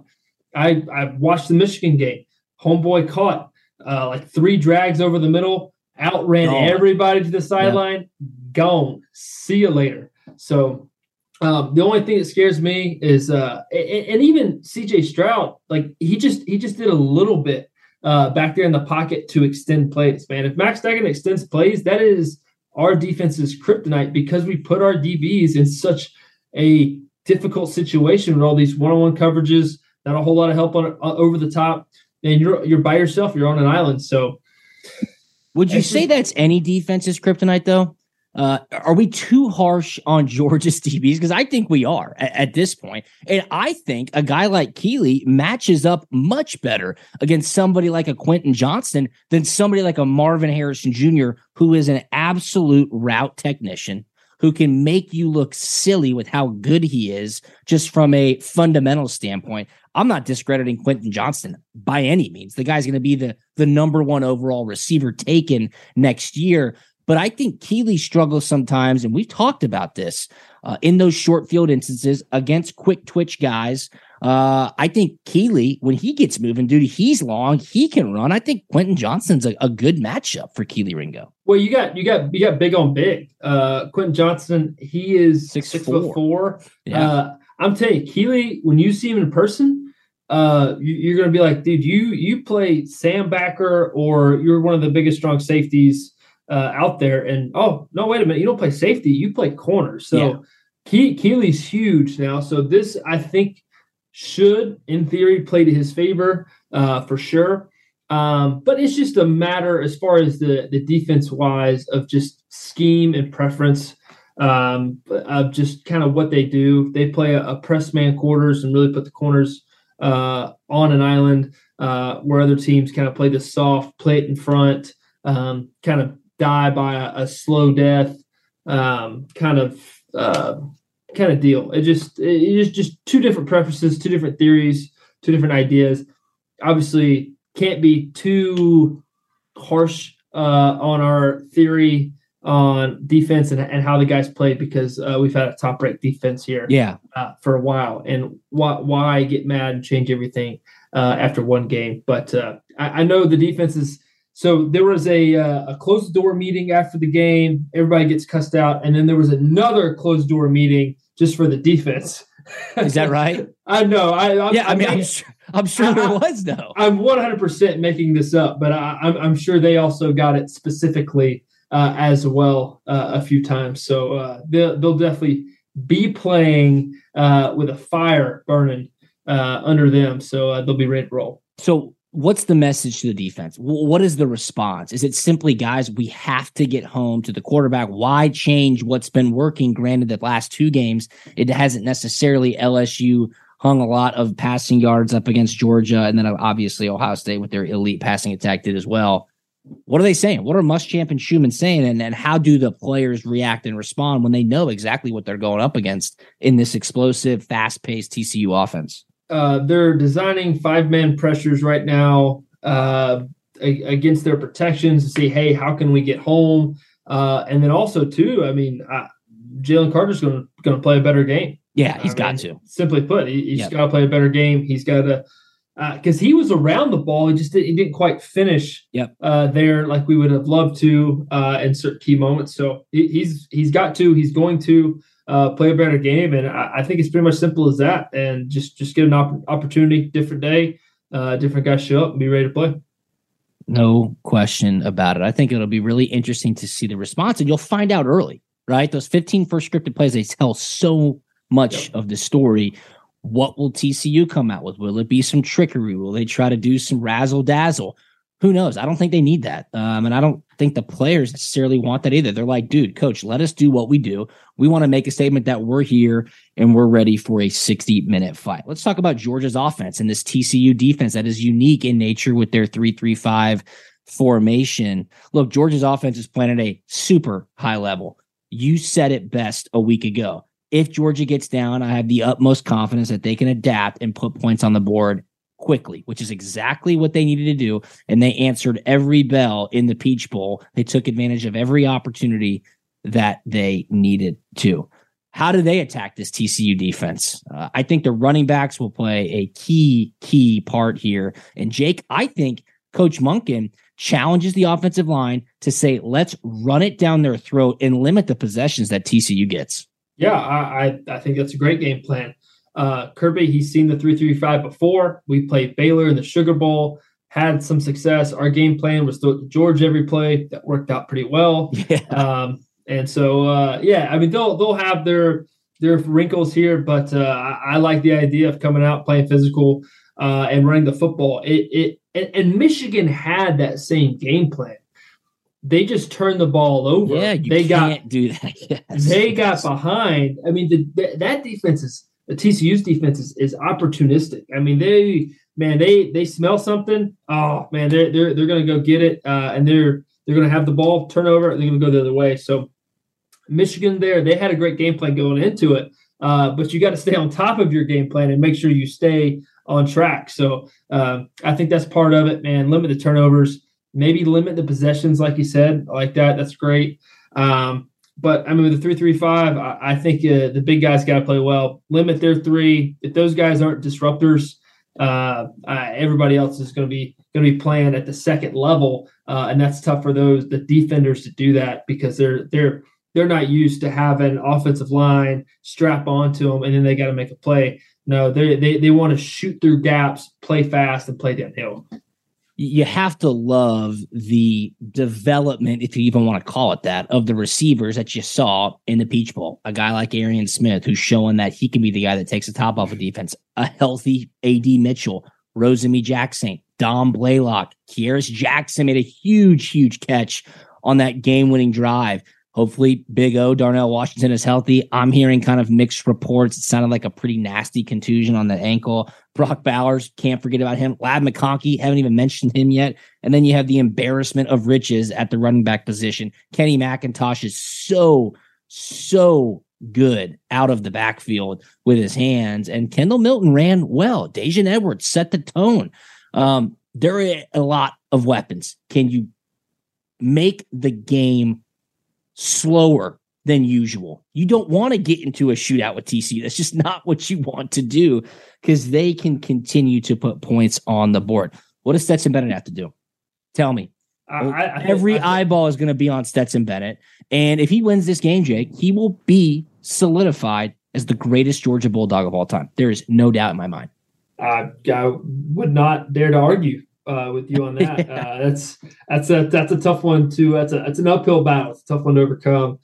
L: I watched the Michigan game. Homeboy caught like 3 drags over the middle, outran everybody to the sideline, gone. See you later. So The only thing that scares me is, and even C.J. Stroud, like he just did a little bit back there in the pocket to extend plays. Man, if Max Duggan extends plays, that is our defense's kryptonite because we put our DBs in such a difficult situation with all these one-on-one coverages, not a whole lot of help on over the top, and you're by yourself. You're on an island. So,
K: would you say that's any defense's kryptonite though? Are we too harsh on Georgia's DBs? Because I think we are at this point. And I think a guy like Keeley matches up much better against somebody like a Quentin Johnston than somebody like a Marvin Harrison Jr., who is an absolute route technician, who can make you look silly with how good he is just from a fundamental standpoint. I'm not discrediting Quentin Johnston by any means. The guy's going to be the number one overall receiver taken next year. But I think Keeley struggles sometimes, and we've talked about this in those short field instances against quick twitch guys. I think Keeley, when he gets moving, dude, he's long, he can run. I think Quentin Johnston's a good matchup for Keeley Ringo.
L: Well, you got big on big. Quentin Johnston, he is 6'4". Yeah. I'm telling you, Keeley, when you see him in person, you're going to be like, dude, you play Sam backer, or you're one of the biggest strong safeties out there. And oh no, wait a minute, you don't play safety, you play corner. So yeah. Keeley's huge now. So this, I think, should in theory play to his favor for sure. But it's just a matter as far as the defense wise of just scheme and preference of just kind of what they do. They play a press man quarters and really put the corners on an island where other teams kind of play the soft, play it in front, kind of die by a slow death kind of deal. It's just two different preferences, two different theories, two different ideas. Obviously, can't be too harsh on our theory on defense and how the guys played, because we've had a top-ranked defense here for a while. And why get mad and change everything after one game? But I know the defense is. So there was a closed-door meeting after the game. Everybody gets cussed out. And then there was another closed-door meeting just for the defense.
K: Is that right?
L: I know.
K: I'm sure there was, though.
L: I'm 100% making this up, but I'm sure they also got it specifically as well a few times. So they'll definitely be playing with a fire burning under them. So they'll be ready to roll.
K: So what's the message to the defense? What is the response? Is it simply, guys, we have to get home to the quarterback? Why change what's been working? Granted, the last two games, it hasn't necessarily. LSU hung a lot of passing yards up against Georgia, and then obviously Ohio State with their elite passing attack did as well. What are they saying? What are Muschamp and Schumann saying? And how do the players react and respond when they know exactly what they're going up against in this explosive, fast-paced TCU offense?
L: They're designing 5-man pressures right now against their protections to see, hey, how can we get home? And then also, too, I mean, Jalen Carter's going to play a better game.
K: Yeah, he's got to.
L: Simply put, he's got to play a better game. He's got to because he was around the ball. He didn't quite finish there like we would have loved to in certain key moments. So he's going to play a better game, and I think it's pretty much simple as that. And just get an opportunity, different day, different guys show up and be ready to play.
K: No question about it. I think it'll be really interesting to see the response, and you'll find out early, right? Those 15 first scripted plays, they tell so much of the story. What will TCU come out with? Will it be some trickery? Will they try to do some razzle dazzle? Who knows? I don't think they need that. And I don't think the players necessarily want that either. They're like, dude, coach, let us do what we do. We want to make a statement that we're here and we're ready for a 60-minute fight. Let's talk about Georgia's offense and this TCU defense that is unique in nature with their 3-3-5 formation. Look, Georgia's offense is playing at a super high level. You said it best a week ago. If Georgia gets down, I have the utmost confidence that they can adapt and put points on the board quickly, which is exactly what they needed to do. And they answered every bell in the Peach Bowl. They took advantage of every opportunity that they needed to. How do they attack this TCU defense? I think the running backs will play a key part here. And Jake, I think Coach Monken challenges the offensive line to say, let's run it down their throat and limit the possessions that TCU gets.
L: Yeah, I think that's a great game plan. Kirby, he's seen the 3-3-5 before. We played Baylor in the Sugar Bowl, had some success. Our game plan was throw it to George every play. That worked out pretty well.
K: Yeah.
L: And so, I mean, they'll have their wrinkles here, but I like the idea of coming out, playing physical, and running the football. And Michigan had that same game plan. They just turned the ball over.
K: Yeah, you can't do that. Yes.
L: They got behind. I mean, that defense is the TCU's defense is opportunistic. I mean, they smell something. Oh man, they're going to go get it, and they're going to have the ball turnover. They're going to go the other way. So Michigan, they had a great game plan going into it, but you got to stay on top of your game plan and make sure you stay on track. So I think that's part of it, man. Limit the turnovers. Maybe limit the possessions, like you said, like that. That's great. But I mean, with the 3-3-5, I think the big guys got to play well. Limit their three. If those guys aren't disruptors, everybody else is going to be playing at the second level, and that's tough for the defenders to do that because they're not used to having offensive line strap onto them and then they got to make a play. No, they want to shoot through gaps, play fast, and play downhill.
K: You have to love the development, if you even want to call it that, of the receivers that you saw in the Peach Bowl. A guy like Arian Smith, who's showing that he can be the guy that takes the top off of defense. A healthy A.D. Mitchell, Rosemy Jackson, Dom Blaylock, Kieris Jackson made a huge, huge catch on that game-winning drive. Hopefully, Big O, Darnell Washington, is healthy. I'm hearing kind of mixed reports. It sounded like a pretty nasty contusion on the ankle. Brock Bowers, can't forget about him. Lab McConkey, haven't even mentioned him yet. And then you have the embarrassment of riches at the running back position. Kenny McIntosh is so good out of the backfield with his hands. And Kendall Milton ran well. Daijun Edwards set the tone. There are a lot of weapons. Can you make the game slower than usual? You don't want to get into a shootout with TCU. That's just not what you want to do because they can continue to put points on the board. What does Stetson Bennett have to do? Tell me. Every eyeball is going to be on Stetson Bennett. And if he wins this game, Jake, he will be solidified as the greatest Georgia Bulldog of all time. There is no doubt in my mind.
L: I would not dare to argue with you on that. That's a tough one to. That's an uphill battle. It's a tough one to overcome.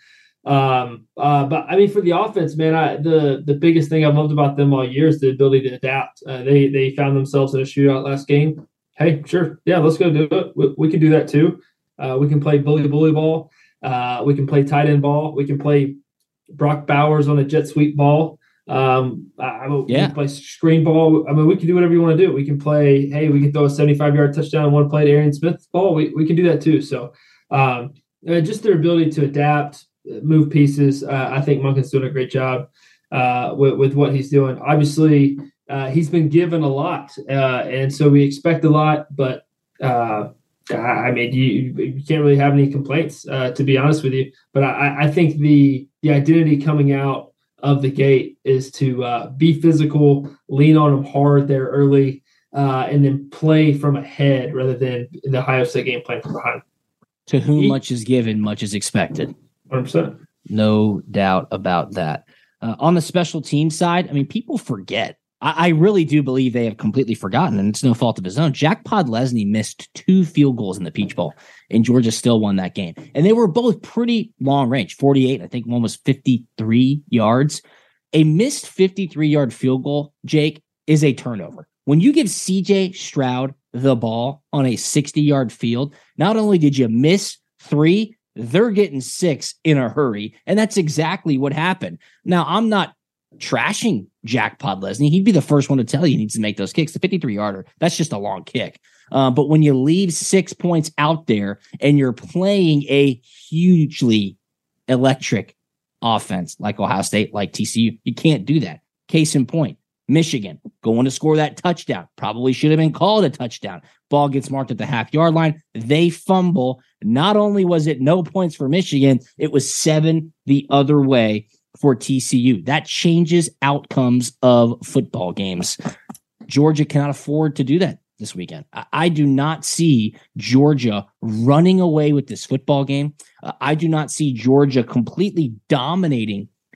L: But I mean, for the offense, man, the biggest thing I've loved about them all year is the ability to adapt. They found themselves in a shootout last game. Hey, sure, yeah, let's go do it. We can do that too. We can play bully ball. We can play tight end ball. We can play Brock Bowers on a jet sweep ball. We can play screen ball. I mean, we can do whatever you want to do. We can play. Hey, we can throw a 75-yard touchdown on one play to Arian Smith's ball. We can do that too. So, just their ability to adapt, move pieces. I think Monken's doing a great job with what he's doing. Obviously, he's been given a lot, and so we expect a lot. But I mean, you can't really have any complaints, to be honest with you. But I think the identity coming out of the gate is to be physical, lean on them hard there early, and then play from ahead rather than the Ohio State game plan from behind.
K: To whom much is given, much is expected.
L: 100%.
K: No doubt about that. On the special team side, I mean, people forget. I really do believe they have completely forgotten, and it's no fault of his own. Jack Podlesny missed 2 field goals in the Peach Bowl, and Georgia still won that game. And they were both pretty long range, 48. I think one was 53 yards. A missed 53-yard field goal, Jake, is a turnover. When you give CJ Stroud the ball on a 60-yard field, not only did you miss 3, they're getting 6 in a hurry, and that's exactly what happened. Now, I'm not trashing Jack Podlesny. He'd be the first one to tell you he needs to make those kicks. The 53-yarder, that's just a long kick. But when you leave 6 points out there and you're playing a hugely electric offense like Ohio State, like TCU, you can't do that. Case in point, Michigan going to score that touchdown. Probably should have been called a touchdown. Ball gets marked at the half-yard line. They fumble. Not only was it no points for Michigan, it was 7 the other way for TCU. That changes outcomes of football games. Georgia cannot afford to do that this weekend. I do not see Georgia running away with this football game. I do not see Georgia completely dominating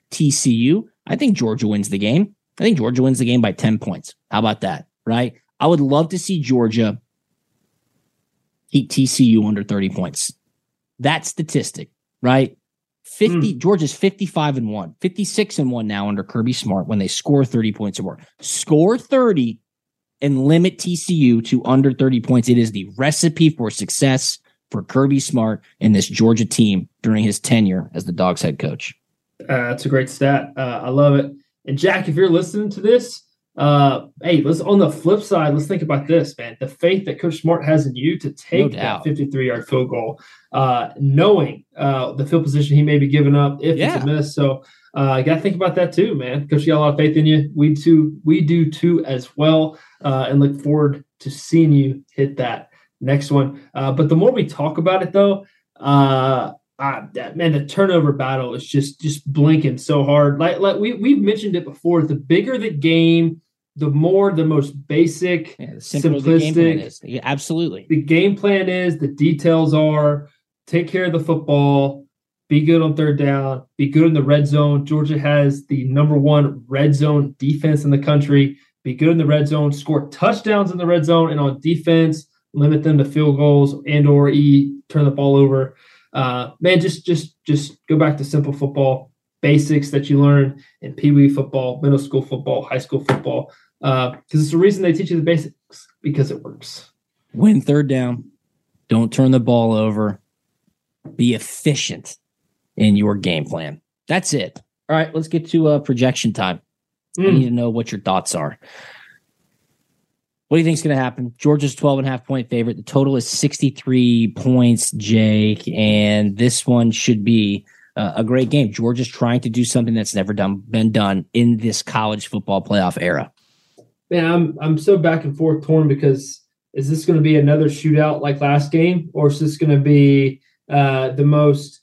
K: TCU. I think Georgia wins the game. I think Georgia wins the game by 10 points. How about that, right? I would love to see Georgia keep TCU under 30 points. That statistic, right? Georgia's 55-1, 56-1 now under Kirby Smart when they score 30 points or more. Score 30 and limit TCU to under 30 points. It is the recipe for success for Kirby Smart and this Georgia team during his tenure as the Dogs head coach.
L: That's a great stat. I love it. And Jack, if you're listening to this, hey, let's on the flip side, let's think about this, man. The faith that Coach Smart has in you to take that 53-yard field goal, knowing the field position he may be giving up if it's a miss. So you got to think about that too, man. Coach, you got a lot of faith in you. We do too as well, and look forward to seeing you hit that next one. But the more we talk about it, though, the turnover battle is just blinking so hard. Like we've mentioned it before. The bigger the game, the most basic, simplistic
K: the game plan is. Yeah, absolutely.
L: The game plan is, the details are, take care of the football, be good on third down, be good in the red zone. Georgia has the number 1 red zone defense in the country. Be good in the red zone, score touchdowns in the red zone, and on defense, limit them to field goals and or turn the ball over. Man, just go back to simple football basics that you learn in Pee Wee football, middle school football, high school football. Because it's the reason they teach you the basics, because it works.
K: Win third down. Don't turn the ball over. Be efficient in your game plan. That's it. All right, let's get to projection time. I need to know what your thoughts are. What do you think is going to happen? Georgia's 12.5-point favorite. The total is 63 points, Jake, and this one should be a great game. Georgia's trying to do something that's never been done in this college football playoff era.
L: Man, I'm so back and forth torn, because is this going to be another shootout like last game, or is this going to be the most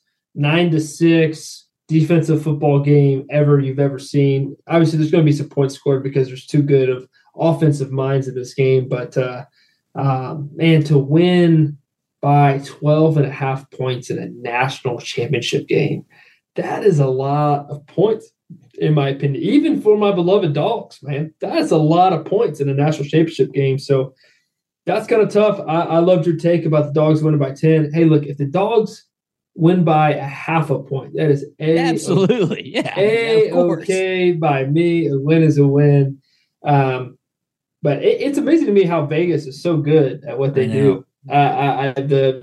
L: 9-6 defensive football game you've ever seen? Obviously, there's going to be some points scored because there's too good of offensive minds in this game, but man, to win by 12.5 points in a national championship game, that is a lot of points, in my opinion. Even for my beloved Dogs, man, that's a lot of points in a national championship game. So that's kind of tough. I loved your take about the Dogs winning by 10. Hey, look, if the Dogs win by 0.5 point, that is
K: absolutely
L: okay by me. A win is a win. But it's amazing to me how Vegas is so good at what they do. The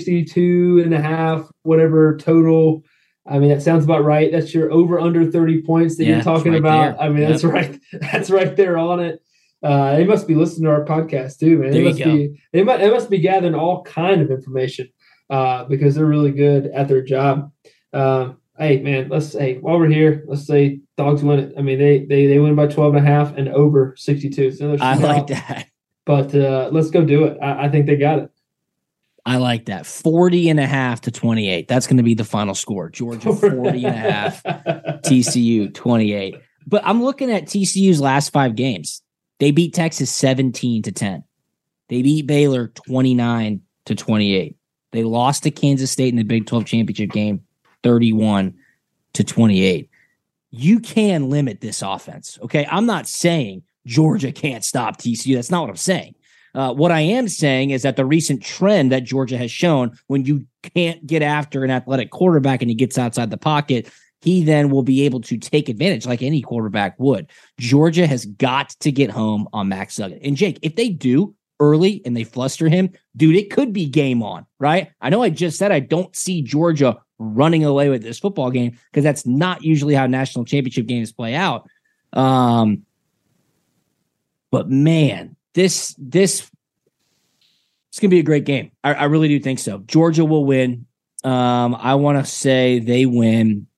L: 62.5, whatever total. I mean, that sounds about right. That's your over under 30 points that you're talking about. There. I mean, that's right. That's right there on it. They must be listening to our podcast too, man. They must be gathering all kind of information because they're really good at their job. Hey, man, while we're here, let's say Dogs win it. I mean, they win by 12.5 and over 62. So
K: I like that.
L: But let's go do it. I think they got it.
K: I like that. 40.5 to 28. That's going to be the final score. Georgia 40.5, TCU 28. But I'm looking at TCU's last 5 games. They beat Texas 17-10. They beat Baylor 29-28. They lost to Kansas State in the Big 12 championship game 31-28. You can limit this offense. Okay. I'm not saying Georgia can't stop TCU. That's not what I'm saying. What I am saying is that the recent trend that Georgia has shown, when you can't get after an athletic quarterback and he gets outside the pocket, he then will be able to take advantage like any quarterback would. Georgia has got to get home on Max Duggan. And Jake, if they do early and they fluster him, dude, it could be game on, right? I know I just said I don't see Georgia running away with this football game because that's not usually how national championship games play out. But man, this it's gonna be a great game. I really do think so. Georgia will win. I want to say they win.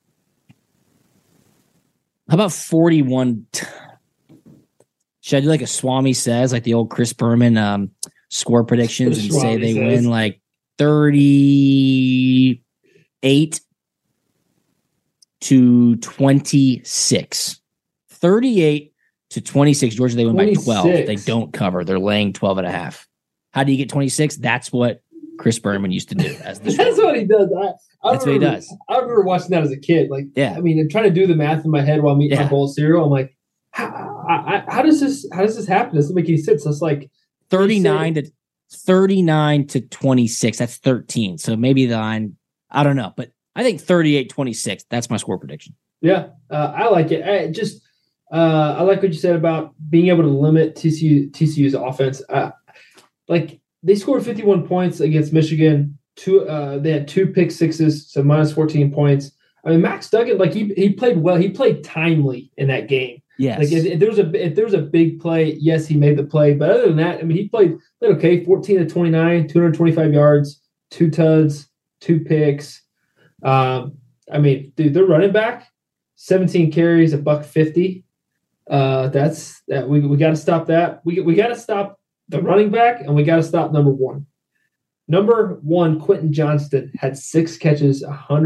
K: How about 41? Should I do like a Swami says, like the old Chris Berman score predictions, and say they win like 38-26? 38-26. Georgia, they win by 12. They don't cover. They're laying 12.5. How do you get 26? That's what Chris Berman used to do. As the
L: That's what he does.
K: That's what he does.
L: I remember watching that as a kid. Like,
K: yeah.
L: I mean, I'm trying to do the math in my head while I'm eating my bowl of cereal. I'm like, how does this happen? It doesn't make any sense. It's like
K: 39 to 26. That's 13. So maybe the line, I don't know, but I think 38-26. That's my score prediction.
L: Yeah, I like it. I like what you said about being able to limit TCU's offense. Like they scored 51 points against Michigan. They had 2 pick sixes, so minus 14 points. I mean, Max Duggan, like he played well. He played timely in that game.
K: Yes.
L: Like if there was a big play, yes, he made the play. But other than that, I mean, he played okay. 14 to 29, 225 yards, 2 tuds, 2 picks. I mean, dude, they're running back, 17 carries, $150. We got to stop that. We got to stop the running back, and we got to stop number 1. Number 1, Quentin Johnston had 6 catches,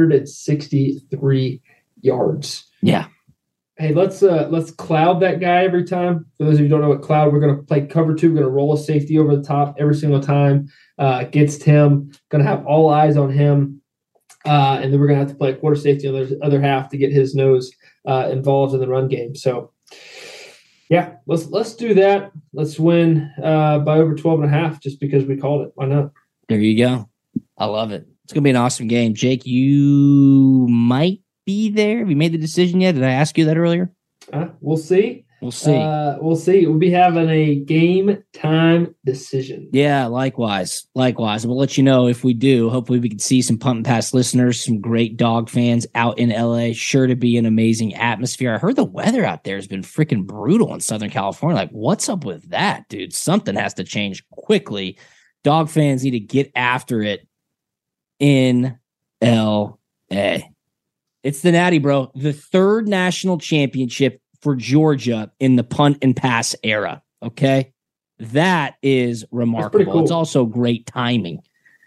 L: 163 yards.
K: Yeah.
L: Hey, let's cloud that guy every time. For those of you who don't know what cloud, we're going to play cover 2. We're going to roll a safety over the top every single time against him. Going to have all eyes on him. And then we're going to have to play a quarter safety on the other half to get his nose involved in the run game. So, yeah, let's do that. Let's win by over 12.5 just because we called it. Why not?
K: There you go. I love it. It's going to be an awesome game. Jake, you might be there. Have you made the decision yet? Did I ask you that earlier?
L: We'll see.
K: We'll see.
L: We'll be having a game time decision.
K: Yeah, likewise. We'll let you know if we do. Hopefully we can see some Punt and Pass listeners, some great dog fans out in LA. Sure to be an amazing atmosphere. I heard the weather out there has been freaking brutal in Southern California. Like, what's up with that, dude? Something has to change quickly. Dog fans need to get after it in LA. It's the Natty, bro. The 3rd national championship for Georgia in the punt and pass era. Okay. That is remarkable. Cool. It's also great timing.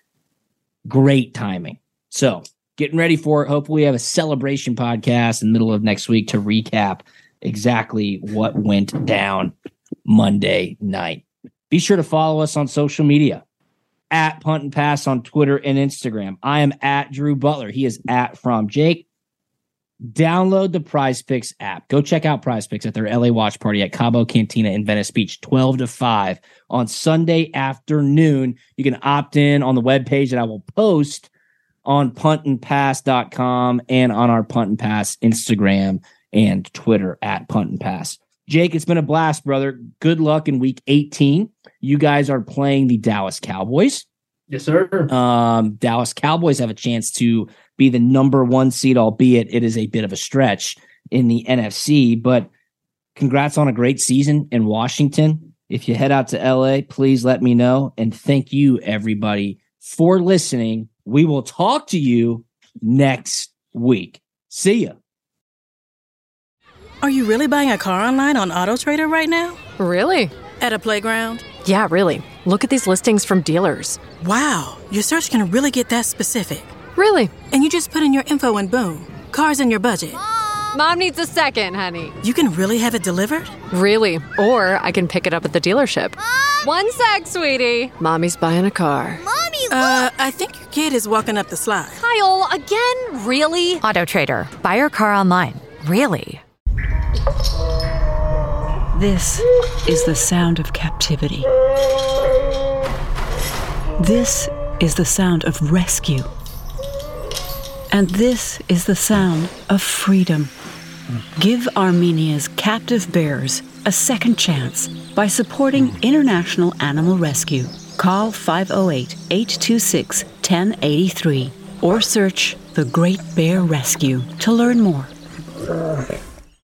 K: So getting ready for it. Hopefully we have a celebration podcast in the middle of next week to recap exactly what went down Monday night. Be sure to follow us on social media at Punt and Pass on Twitter and Instagram. I am at Drew Butler. He is at From Jake. Download the Prize Picks app. Go check out Prize Picks at their LA watch party at Cabo Cantina in Venice Beach, 12 to 5 on Sunday afternoon. You can opt in on the webpage that I will post on puntandpass.com and on our Punt and Pass Instagram and Twitter at Punt and Pass. Jake, it's been a blast, brother. Good luck in week 18. You guys are playing the Dallas Cowboys.
L: Yes, sir.
K: Dallas Cowboys have a chance to be the number 1 seed, albeit it is a bit of a stretch in the NFC. But congrats on a great season in Washington. If you head out to LA, please let me know. And thank you, everybody, for listening. We will talk to you next week. See ya.
M: Are you really buying a car online on AutoTrader right now?
A: Really?
M: At a playground?
A: Yeah, really. Look at these listings from dealers.
M: Wow, your search can really get that specific.
A: Really?
M: And you just put in your info and boom, car's in your budget.
A: Mom needs a second, honey.
M: You can really have it delivered?
A: Really. Or I can pick it up at the dealership. Mom! 1 sec, sweetie. Mommy's buying a car.
B: Mommy, look!
M: I think your kid is walking up the slide.
A: Kyle, again? Really?
N: AutoTrader. Buy your car online. Really?
O: This is the sound of captivity. This is the sound of rescue. And this is the sound of freedom. Give Armenia's captive bears a second chance by supporting International Animal Rescue. Call 508-826-1083 or search The Great Bear Rescue to learn more.